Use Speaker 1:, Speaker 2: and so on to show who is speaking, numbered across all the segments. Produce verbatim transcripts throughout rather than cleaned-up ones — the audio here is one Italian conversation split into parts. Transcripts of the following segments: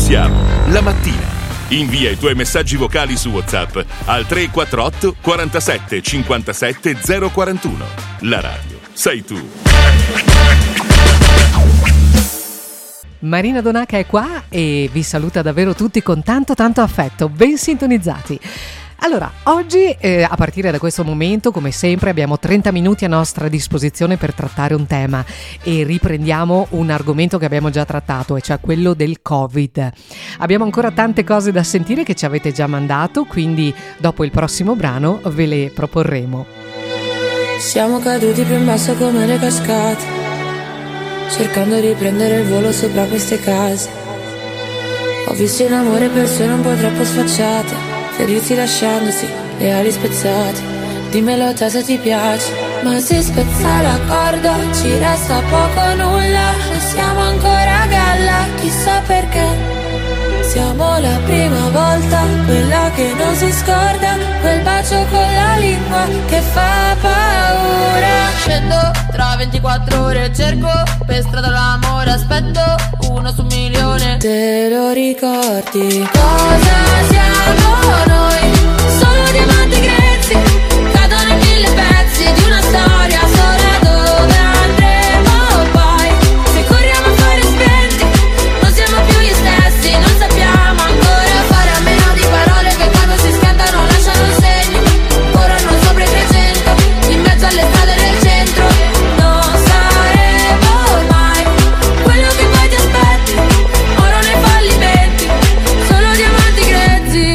Speaker 1: siamo, la mattina. Invia i tuoi messaggi vocali su WhatsApp al tre quattro otto quarantasette cinquantasette zero quarantuno. La radio sei tu.
Speaker 2: Marina Donaca è qua e vi saluta davvero tutti con tanto tanto affetto, ben sintonizzati. Allora, oggi eh, a partire da questo momento, come sempre, abbiamo trenta minuti a nostra disposizione per trattare un tema e riprendiamo un argomento che abbiamo già trattato, e cioè quello del Covid. Abbiamo ancora tante cose da sentire che ci avete già mandato, quindi dopo il prossimo brano ve le proporremo.
Speaker 3: Siamo caduti più in basso come le cascate, cercando di prendere il volo sopra queste case. Ho visto in amore persone un po' troppo sfacciate, ferirsi lasciandosi le ali spezzate. Dimmelo te se ti piace. Ma se spezza la corda ci resta poco o nulla, e siamo ancora a galla, chissà perché. Siamo la prima volta, quella che non si scorda, quel bacio con la lingua che fa paura.
Speaker 4: Scendo tra ventiquattro ore, cerco per strada l'amore, aspetto uno su un milione.
Speaker 3: Te lo ricordi? Cosa siamo noi? Solo diamanti grezzi, cadono in mille pezzi di una storia sola. Dove andremo poi? Se corriamo a fare spenti, non siamo più gli stessi, non sappiamo ancora fare a meno di parole che quando si schiantano lasciano segni. Corrono sopra i trecento, in mezzo alle strade del centro. Non saremo mai quello che poi ti aspetti, oro nei fallimenti, solo diamanti grezzi.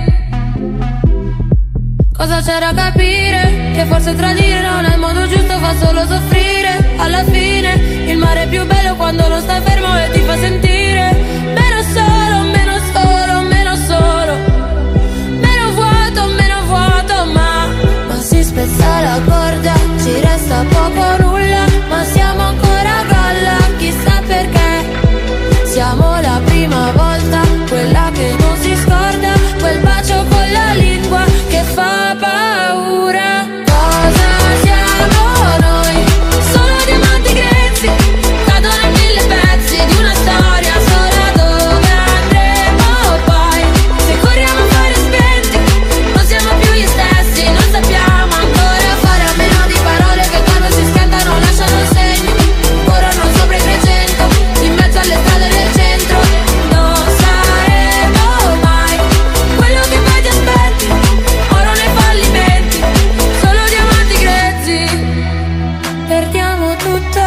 Speaker 3: Cosa c'è da capire? Che forse tradire non è il modo giusto, fa solo soffrire. Alla fine il mare è più bello quando non stai fermo e ti fa sentire meno solo, meno solo, meno solo, meno vuoto, meno vuoto. Ma, ma si spezza la corda, ci resta poco o nulla, ma siamo ancora a galla, chissà perché. Siamo la prima volta, quella che non si scorda, quel bacio con la lingua che fa paura. Cosa siamo noi? Solo diamanti grezzi, cadono in mille pezzi di una storia sola. Dove andremo poi? Se corriamo a fare spenti, non siamo più gli stessi, non sappiamo ancora fare a meno di parole che quando si schiantano lasciano segni. Corrono sopra i trecento, in mezzo alle strade del centro. Non saremo mai quello che poi ti aspetti, oro nei fallimenti, solo diamanti grezzi. Perdiamo tutto,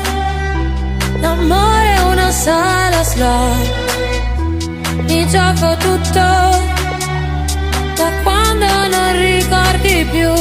Speaker 3: l'amore è una sala slot. Mi gioco tutto, da quando non ricordi più.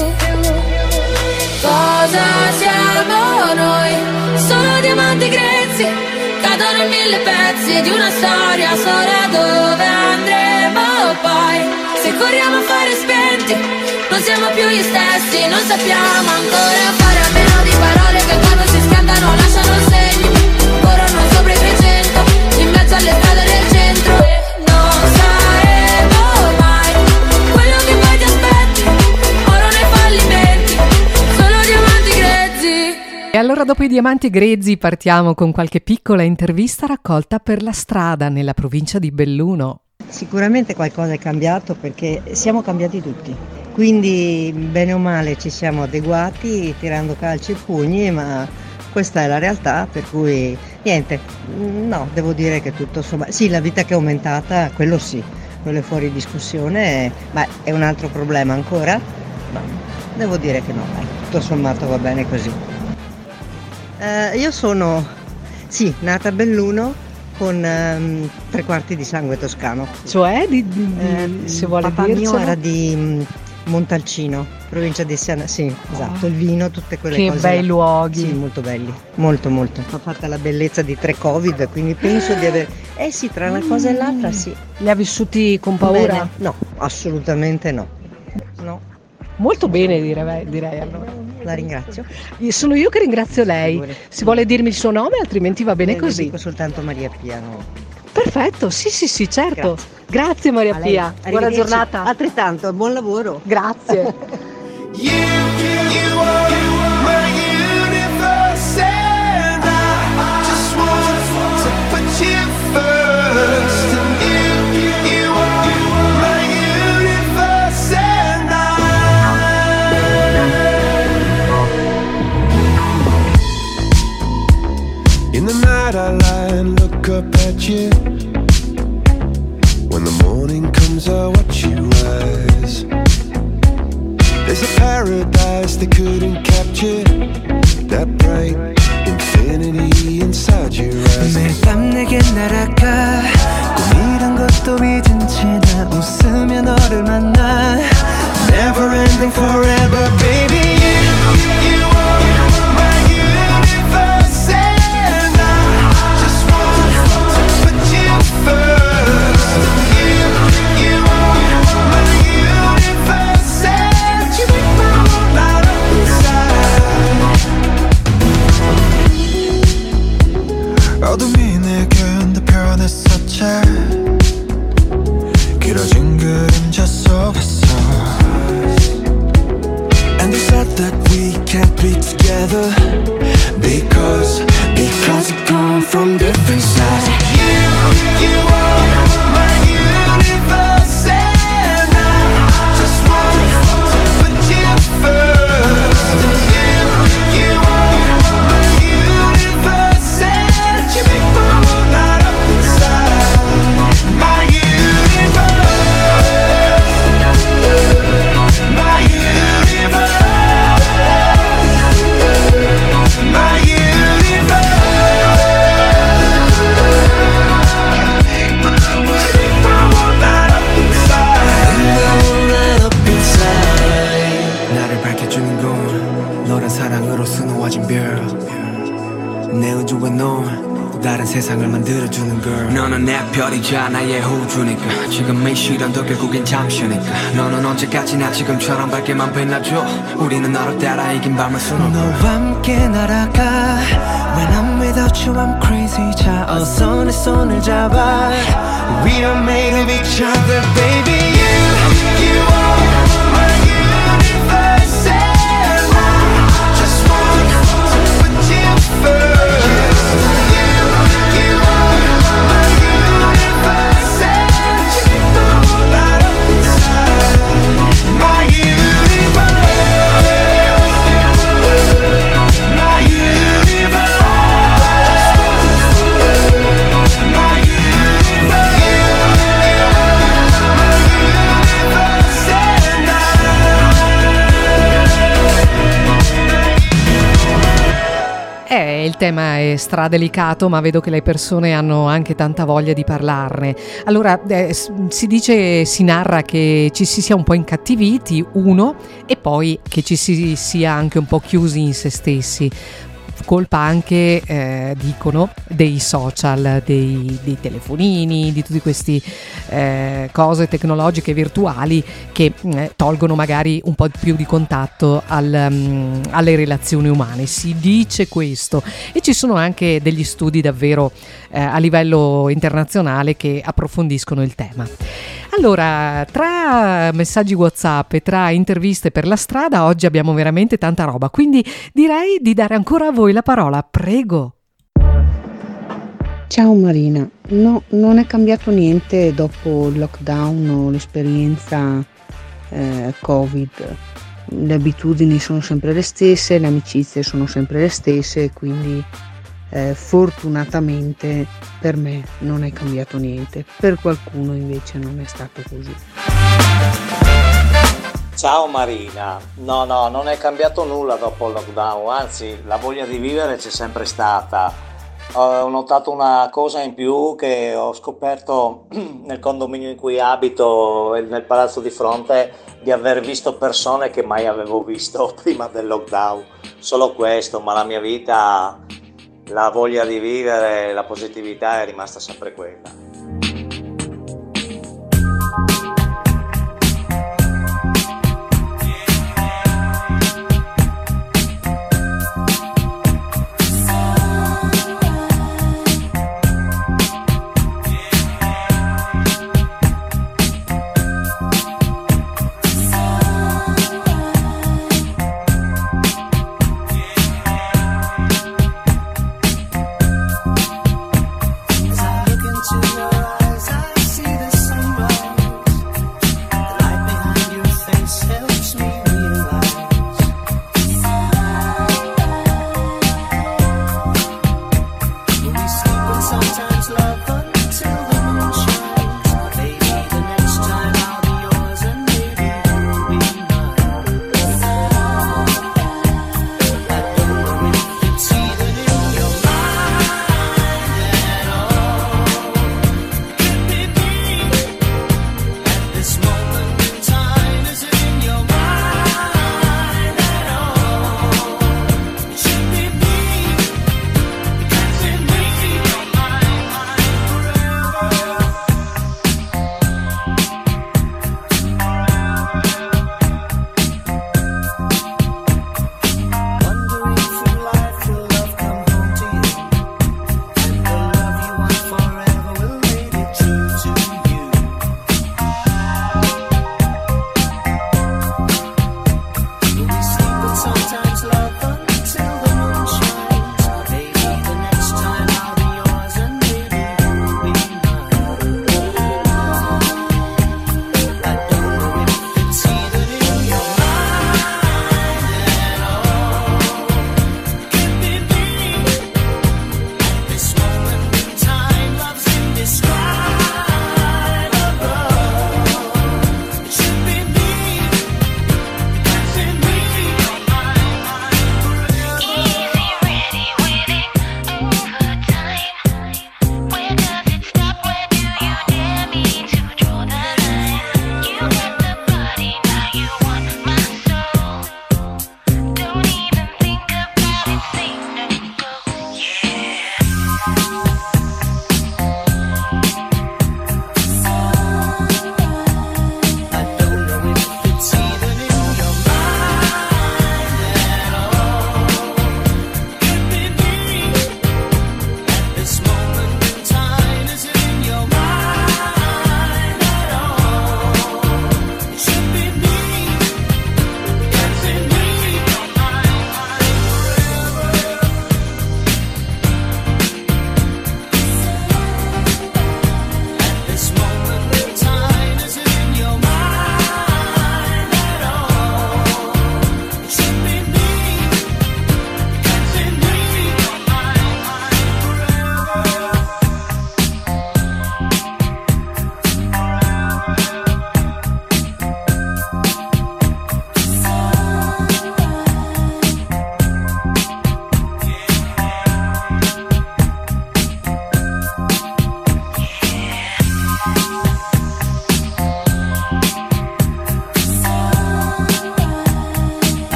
Speaker 3: Cosa siamo noi? Solo diamanti grezzi, cadono in mille pezzi di una storia sola. Dove andremo poi? Se corriamo a fare spenti, non siamo più gli stessi, non sappiamo ancora fare a meno di parole che quando si scantano lasciano segni. Corrono sopra i trecento, in mezzo alle strade del centro. Non saremo mai quello che poi ti aspetti, oro nei fallimenti, solo diamanti grezzi.
Speaker 2: E allora dopo i diamanti grezzi partiamo con qualche piccola intervista raccolta per la strada nella provincia di Belluno.
Speaker 5: Sicuramente qualcosa è cambiato perché siamo cambiati tutti, quindi bene o male ci siamo adeguati tirando calci e pugni, ma questa è la realtà, per cui niente, no, devo dire che tutto insomma, sì, la vita che è aumentata, quello sì, quello è fuori discussione, ma è un altro problema ancora, ma devo dire che no, dai, tutto sommato va bene così. Eh, io sono, sì, nata a Belluno, con um, tre quarti di sangue toscano.
Speaker 2: Cioè, di, di, di,
Speaker 5: eh,
Speaker 2: se vuole
Speaker 5: papà
Speaker 2: dircelo.
Speaker 5: mio era di um, Montalcino, provincia di Siena, sì, oh. Esatto, il vino, tutte quelle
Speaker 2: che
Speaker 5: cose.
Speaker 2: Che bei
Speaker 5: là.
Speaker 2: luoghi.
Speaker 5: Sì, molto belli, molto molto. Ha fatta la bellezza di tre Covid, quindi penso di aver... Eh sì, tra una cosa e l'altra sì.
Speaker 2: Li ha vissuti con paura?
Speaker 5: Bene. No, assolutamente no. No.
Speaker 2: Molto bene direi, direi allora.
Speaker 5: La ringrazio.
Speaker 2: Sono io che ringrazio lei. Si vuole dirmi il suo nome, altrimenti va bene
Speaker 5: eh,
Speaker 2: così.
Speaker 5: Dico soltanto Maria Pia, no?
Speaker 2: Perfetto, sì sì sì, certo.
Speaker 5: Grazie,
Speaker 2: Grazie Maria Pia. Buona giornata.
Speaker 5: Altrettanto, buon lavoro.
Speaker 2: Grazie.
Speaker 6: You, you are my universe and I just want to put you first. and look up at you. When the morning comes, I watch you rise. There's a paradise they couldn't capture, that bright infinity inside your eyes.
Speaker 7: 매일 밤 내게 날아가 꿈이란 것도 잊은 채 나 웃으며 너를 만나. Never ending forever, baby. You, you are my universe, and I just want to put you first. You, you are my universe, and you make my whole light up inside. 어둠이 내겐 더 변했었지. 길어진 그림자 속에서. And they said that we can't be together Because, because we come from different sides. You, you are my universe, and I just want to put you first. You, you are my universe, and you make my whole light up inside. My universe, my universe. My 나를 밝혀주는 건 너란 사랑으로 수놓아진 별. 내 우주에 넌 또 다른 세상을 만들어주는 걸. 너는 내 별이자 나의 호주니까 지금의 시련도 결국엔 잠시니까. 너는 언제까지나 지금처럼 밝게만 빛나줘. 우리는 너를 따라 이긴 밤을 수놓고 너와 함께 날아가. When I'm without you I'm crazy. 자 어서 내 손을 잡아. We are made of each other, baby. You, you are my universe, and I just want to put you first. You, you are my universe, and you make the whole light up inside. My universe, my universe.
Speaker 2: Eh, il tema è stradelicato, ma vedo che le persone hanno anche tanta voglia di parlarne. Allora, eh, si dice, si narra che ci si sia un po' incattiviti, uno, e poi che ci si sia anche un po' chiusi in se stessi. Colpa anche, eh, dicono, dei social, dei, dei telefonini, di tutte queste eh, cose tecnologiche virtuali che eh, tolgono magari un po' più di contatto al, um, alle relazioni umane. Si dice questo, e ci sono anche degli studi davvero eh, a livello internazionale che approfondiscono il tema. Allora, tra messaggi WhatsApp e tra interviste per la strada, oggi abbiamo veramente tanta roba, quindi direi di dare ancora a voi la parola, prego.
Speaker 8: Ciao Marina, no, non è cambiato niente dopo il lockdown o l'esperienza eh, Covid. Le abitudini sono sempre le stesse, le amicizie sono sempre le stesse, quindi eh, fortunatamente per me non è cambiato niente. Per qualcuno invece non è stato così.
Speaker 9: Ciao Marina, no no, non è cambiato nulla dopo il lockdown, anzi la voglia di vivere c'è sempre stata. Ho notato una cosa in più che ho scoperto nel condominio in cui abito e nel palazzo di fronte, di aver visto persone che mai avevo visto prima del lockdown. Solo questo, ma la mia vita, la voglia di vivere, la positività è rimasta sempre quella.